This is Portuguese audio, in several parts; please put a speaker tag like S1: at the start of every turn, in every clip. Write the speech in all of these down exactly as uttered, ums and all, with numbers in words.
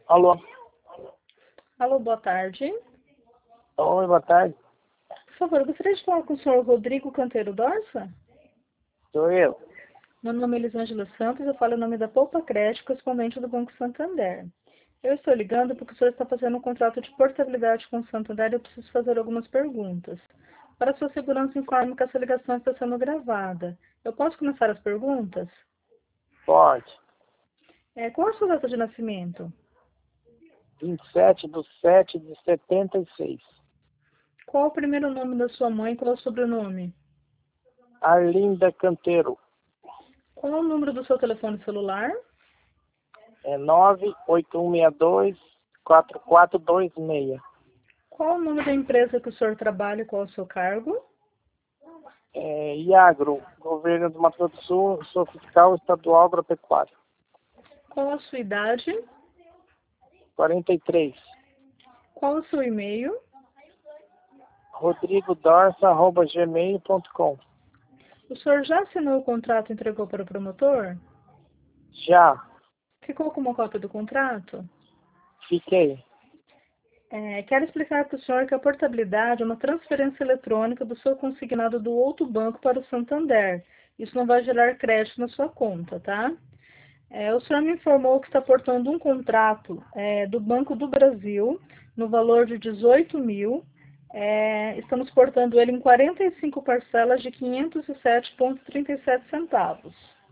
S1: Alô?
S2: Alô, boa tarde.
S1: Oi, boa tarde.
S2: Por favor, eu gostaria de falar com o senhor Rodrigo Canteiro Dorsa.
S1: Sou eu.
S2: Meu nome é Elisângela Santos, eu falo em nome da Poupa Crédito, correspondente do Banco Santander. Eu estou ligando porque o senhor está fazendo um contrato de portabilidade com o Santander e eu preciso fazer algumas perguntas. Para sua segurança, informe que essa ligação está sendo gravada. Eu posso começar as perguntas?
S1: Pode.
S2: É, qual a sua data de nascimento?
S1: vinte e sete de sete de setenta e seis.
S2: Qual o primeiro nome da sua mãe e qual é o sobrenome?
S1: Arlinda Canteiro.
S2: Qual é o número do seu telefone celular?
S1: É nove oito um seis dois quatro quatro dois seis.
S2: Qual o nome da empresa que o senhor trabalha e qual é o seu cargo?
S1: É Iagro, Governo do Mato Grosso do Sul, sou fiscal estadual agropecuário.
S2: Qual a sua idade?
S1: quarenta e três.
S2: Qual o seu e-mail?
S1: rodrigodorsa arroba gmail ponto com.
S2: O senhor já assinou o contrato e entregou para o promotor?
S1: Já.
S2: Ficou com uma cópia do contrato?
S1: Fiquei.
S2: É, quero explicar para o senhor que a portabilidade é uma transferência eletrônica do seu consignado do outro banco para o Santander. Isso não vai gerar crédito na sua conta, tá? É, o senhor me informou que está portando um contrato é, do Banco do Brasil no valor de dezoito mil. É, estamos portando ele em quarenta e cinco parcelas de quinhentos e sete vírgula trinta e sete centavos.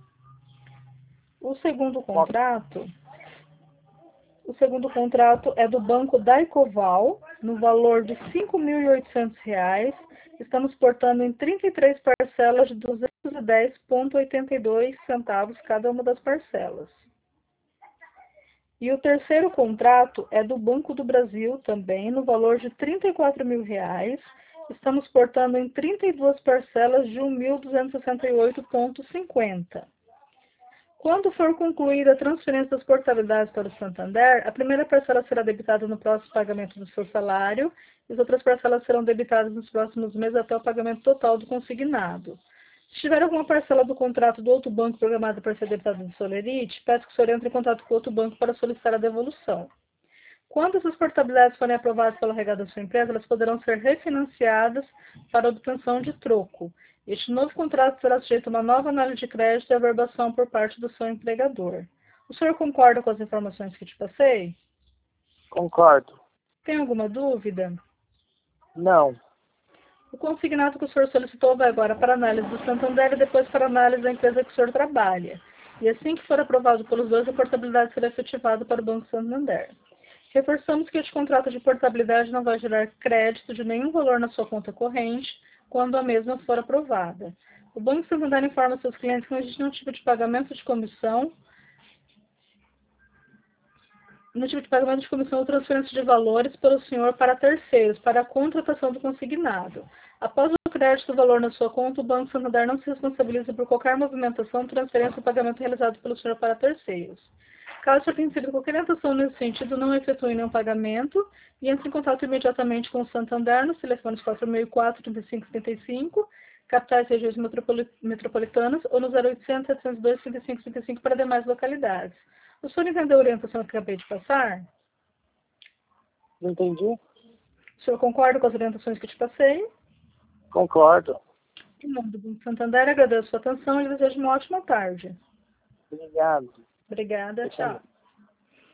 S2: O segundo contrato, o segundo contrato é do Banco Daicoval, no valor de cinco mil e oitocentos reais. Estamos portando em trinta e três parcelas de duzentos e dez vírgula oitenta e dois centavos cada uma das parcelas. E o terceiro contrato é do Banco do Brasil também, no valor de trinta e quatro mil reais. Estamos portando em trinta e duas parcelas de mil duzentos e sessenta e oito vírgula cinquenta. Quando for concluída a transferência das portabilidades para o Santander, a primeira parcela será debitada no próximo pagamento do seu salário e as outras parcelas serão debitadas nos próximos meses até o pagamento total do consignado. Se tiver alguma parcela do contrato do outro banco programada para ser debitada do Solerite, peço que o senhor entre em contato com o outro banco para solicitar a devolução. Quando essas portabilidades forem aprovadas pela regada da sua empresa, elas poderão ser refinanciadas para obtenção de troco. Este novo contrato será sujeito a uma nova análise de crédito e averbação por parte do seu empregador. O senhor concorda com as informações que te passei?
S1: Concordo.
S2: Tem alguma dúvida?
S1: Não.
S2: O consignado que o senhor solicitou vai agora para análise do Santander e depois para análise da empresa que o senhor trabalha. E assim que for aprovado pelos dois, a portabilidade será efetivada para o Banco Santander. Reforçamos que este contrato de portabilidade não vai gerar crédito de nenhum valor na sua conta corrente quando a mesma for aprovada. O Banco Santander informa seus clientes que não existe nenhum tipo de pagamento de comissão, no tipo de pagamento de comissão ou transferência de valores pelo senhor para terceiros, para a contratação do consignado. Após o crédito do valor na sua conta, o Banco Santander não se responsabiliza por qualquer movimentação, transferência ou pagamento realizado pelo senhor para terceiros. Caso o senhor tenha recebido qualquer intenção nesse sentido, não efetue nenhum pagamento e entre em contato imediatamente com o Santander nos telefones quatro seis quatro, trinta e cinco trinta e cinco, capitais e regiões metropolitanas, ou no zero oitocentos, setecentos e dois, trinta e cinco trinta e cinco para demais localidades. O senhor entendeu a orientação que acabei de passar?
S1: Não entendi?
S2: O senhor concorda com as orientações que te passei?
S1: Concordo.
S2: Em nome do Banco Santander, agradeço a sua atenção e desejo uma ótima tarde.
S1: Obrigado.
S2: Obrigada, tchau.